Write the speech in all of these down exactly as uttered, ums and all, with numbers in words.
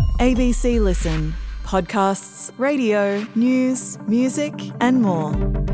A B C Listen. Podcasts, radio, news, music and more.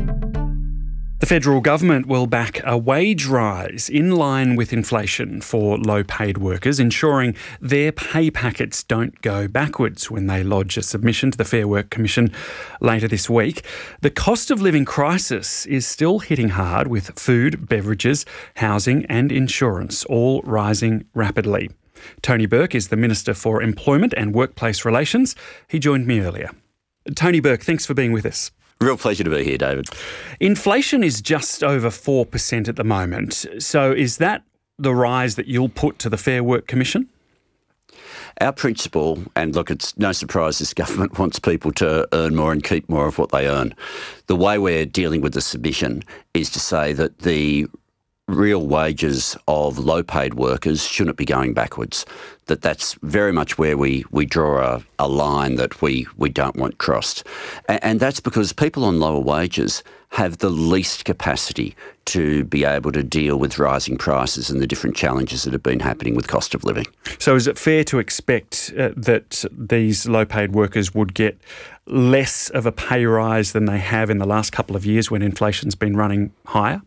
The federal government will back a wage rise in line with inflation for low-paid workers, ensuring their pay packets don't go backwards when they lodge a submission to the Fair Work Commission later this week. The cost of living crisis is still hitting hard, with food, beverages, housing and insurance all rising rapidly. Tony Burke is the Minister for Employment and Workplace Relations. He joined me earlier. Tony Burke, thanks for being with us. Real pleasure to be here, David. Inflation is just over four percent at the moment. So is that the rise that you'll put to the Fair Work Commission? Our principle, and look, it's no surprise this government wants people to earn more and keep more of what they earn. The way we're dealing with the submission is to say that the real wages of low-paid workers shouldn't be going backwards, that that's very much where we, we draw a, a line that we, we don't want crossed. And, and that's because people on lower wages have the least capacity to be able to deal with rising prices and the different challenges that have been happening with cost of living. So is it fair to expect uh, that these low-paid workers would get less of a pay rise than they have in the last couple of years when inflation's been running higher?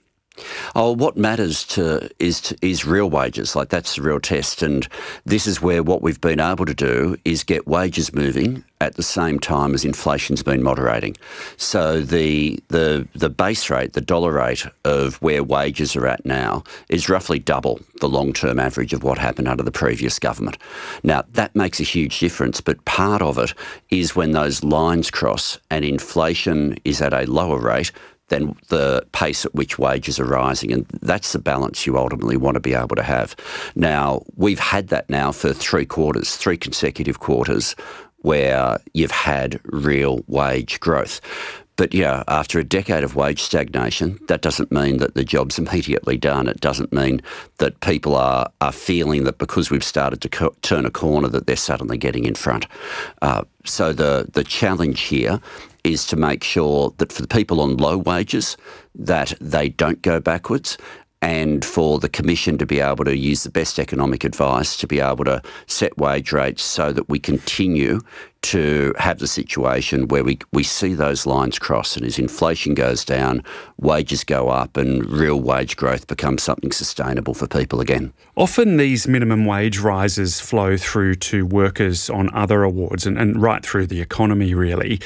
Oh, what matters to is to, is real wages. Like, that's the real test, and this is where what we've been able to do is get wages moving at the same time as inflation's been moderating. So the the the base rate, the dollar rate of where wages are at now is roughly double the long-term average of what happened under the previous government. Now, that makes a huge difference, but part of it is when those lines cross and inflation is at a lower rate than the pace at which wages are rising. And that's the balance you ultimately want to be able to have. Now, we've had that now for three quarters, three consecutive quarters where you've had real wage growth. But yeah, after a decade of wage stagnation, that doesn't mean that the job's immediately done. It doesn't mean that people are, are feeling that because we've started to co- turn a corner that they're suddenly getting in front. Uh, so the, the challenge here is to make sure that for the people on low wages, that they don't go backwards, and for the Commission to be able to use the best economic advice to be able to set wage rates so that we continue to have the situation where we, we see those lines cross, and as inflation goes down, wages go up and real wage growth becomes something sustainable for people again. Often these minimum wage rises flow through to workers on other awards and, and right through the economy, really.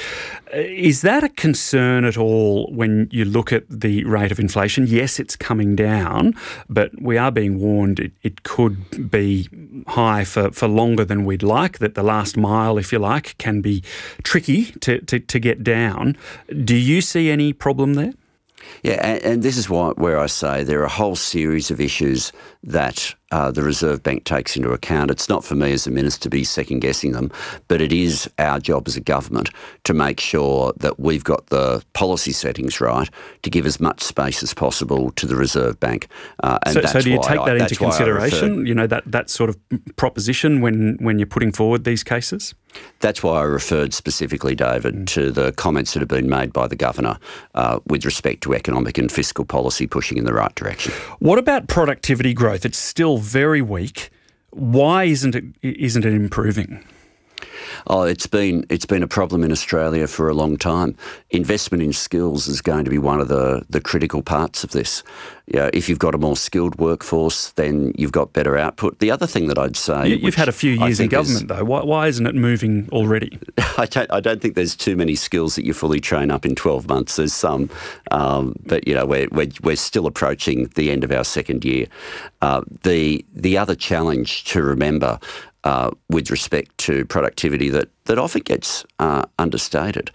Is that a concern at all when you look at the rate of inflation? Yes, it's coming down, but we are being warned it, it could be high for, for longer than we'd like, that the last mile, if you like, can be tricky to, to, to get down. Do you see any problem there? Yeah, and, and this is why, where I say there are a whole series of issues that uh, the Reserve Bank takes into account. It's not for me as a minister to be second-guessing them, but it is our job as a government to make sure that we've got the policy settings right to give as much space as possible to the Reserve Bank. Uh, and so, that's so do you why take I, that into consideration, you know, that, that sort of proposition when, when you're putting forward these cases? That's why I referred specifically, David, mm. to the comments that have been made by the Governor uh, with respect to economic and fiscal policy pushing in the right direction. What about productivity growth? It's still very weak. Why isn't it isn't it improving? Oh, it's been it's been a problem in Australia for a long time. Investment in skills is going to be one of the, the critical parts of this. You know, if you've got a more skilled workforce, then you've got better output. The other thing that I'd say... You, you've had a few years in government, is, though. Why, why isn't it moving already? I don't, I don't think there's too many skills that you fully train up in twelve months. There's some. Um, but, you know, we're, we're, we're still approaching the end of our second year. Uh, the the other challenge to remember Uh, with respect to productivity that, that often gets uh, understated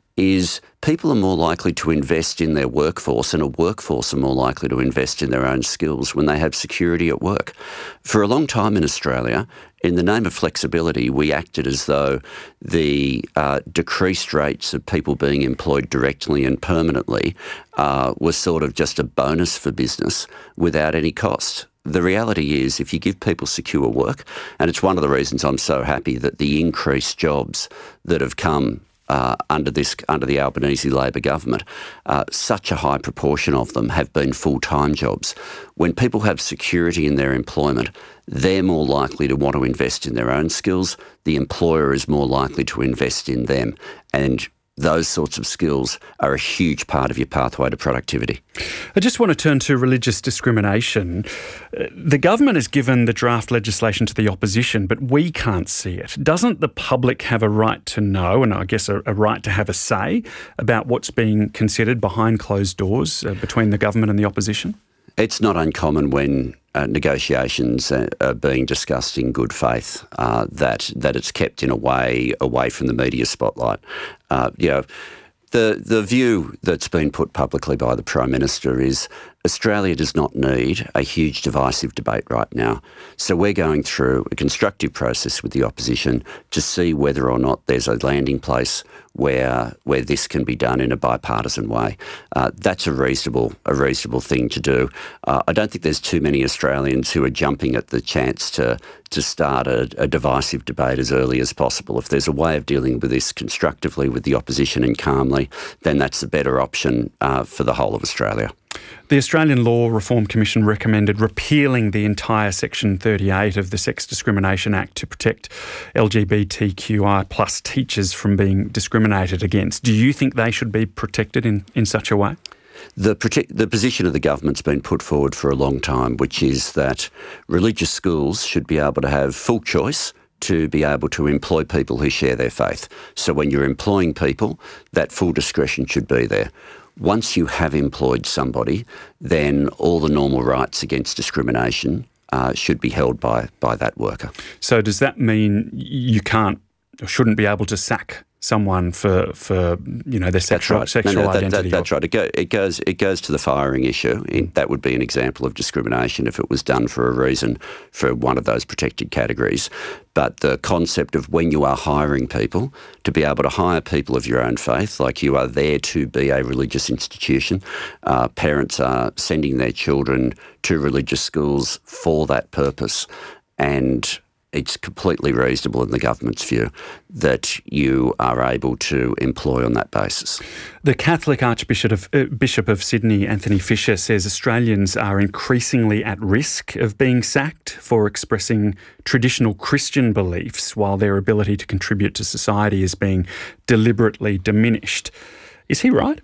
is people are more likely to invest in their workforce, and a workforce are more likely to invest in their own skills when they have security at work. For a long time in Australia, in the name of flexibility, we acted as though the uh, decreased rates of people being employed directly and permanently uh, was sort of just a bonus for business without any cost. The reality is, if you give people secure work, and it's one of the reasons I'm so happy that the increased jobs that have come uh, under this under the Albanese Labor government, uh, such a high proportion of them have been full-time jobs. When people have security in their employment, they're more likely to want to invest in their own skills. The employer is more likely to invest in them. And those sorts of skills are a huge part of your pathway to productivity. I just want to turn to religious discrimination. Uh, The government has given the draft legislation to the opposition, but we can't see it. Doesn't the public have a right to know, and I guess a, a right to have a say about what's being considered behind closed doors uh, between the government and the opposition? It's not uncommon when uh, negotiations are, are being discussed in good faith uh, that that it's kept in a way away from the media spotlight. Uh, you know, the the view that's been put publicly by the Prime Minister is Australia does not need a huge divisive debate right now. So we're going through a constructive process with the opposition to see whether or not there's a landing place where where this can be done in a bipartisan way. Uh, that's a reasonable a reasonable thing to do. Uh, I don't think there's too many Australians who are jumping at the chance to to start a, a divisive debate as early as possible. If there's a way of dealing with this constructively with the opposition and calmly, then that's a better option uh, for the whole of Australia. The Australian Law Reform Commission recommended repealing the entire Section thirty-eight of the Sex Discrimination Act to protect L G B T Q I plus teachers from being discriminated against. Do you think they should be protected in, in such a way? The, protect, the position of the government's been put forward for a long time, which is that religious schools should be able to have full choice to be able to employ people who share their faith. So when you're employing people, that full discretion should be there. Once you have employed somebody, then all the normal rights against discrimination uh, should be held by by that worker. So does that mean you can't or shouldn't be able to sack someone for, for you know, their sexual, right. sexual no, no, that, identity? That, that's right. It, go, it goes it goes to the firing issue. It, that would be an example of discrimination if it was done for a reason for one of those protected categories. But the concept of when you are hiring people, to be able to hire people of your own faith, like you are there to be a religious institution, uh, parents are sending their children to religious schools for that purpose, and it's completely reasonable in the government's view that you are able to employ on that basis. The Catholic Archbishop of, uh, Bishop of Sydney, Anthony Fisher, says Australians are increasingly at risk of being sacked for expressing traditional Christian beliefs while their ability to contribute to society is being deliberately diminished. Is he right?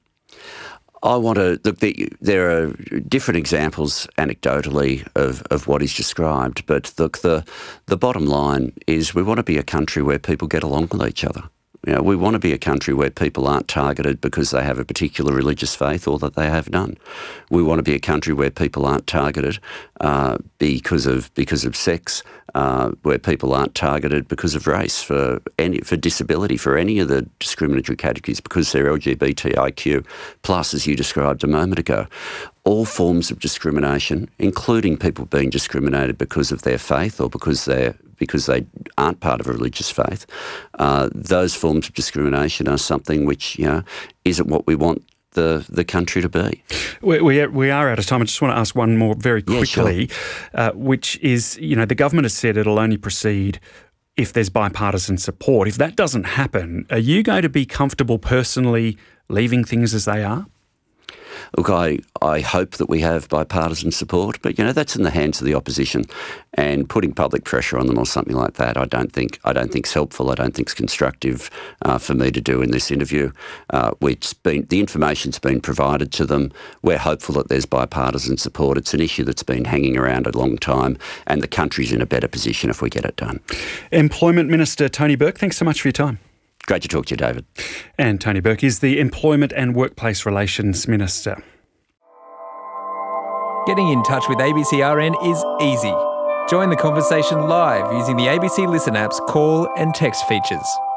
I want to look. The, there are different examples, anecdotally, of, of what is described. But look, the the bottom line is we want to be a country where people get along with each other. You know, we want to be a country where people aren't targeted because they have a particular religious faith or that they have none. We want to be a country where people aren't targeted uh, because of because of sex, uh, where people aren't targeted because of race, for any for disability, for any of the discriminatory categories, because they're L G B T I Q plus, as you described a moment ago. All forms of discrimination, including people being discriminated because of their faith or because they're because they aren't part of a religious faith, uh, those forms of discrimination are something which, you know, isn't what we want the, the country to be. We, we, are, we are out of time. I just want to ask one more very quickly, yeah, sure. uh, which is, you know, the government has said it'll only proceed if there's bipartisan support. If that doesn't happen, are you going to be comfortable personally leaving things as they are? Look, I, I hope that we have bipartisan support, but, you know, that's in the hands of the opposition, and putting public pressure on them or something like that, I don't think I don't think's helpful. I don't think's constructive uh, for me to do in this interview. Uh, it's been, the information's been provided to them. We're hopeful that there's bipartisan support. It's an issue that's been hanging around a long time, and the country's in a better position if we get it done. Employment Minister Tony Burke, thanks so much for your time. Great to talk to you, David. And Tony Burke is the Employment and Workplace Relations Minister. Getting in touch with A B C R N is easy. Join the conversation live using the A B C Listen app's call and text features.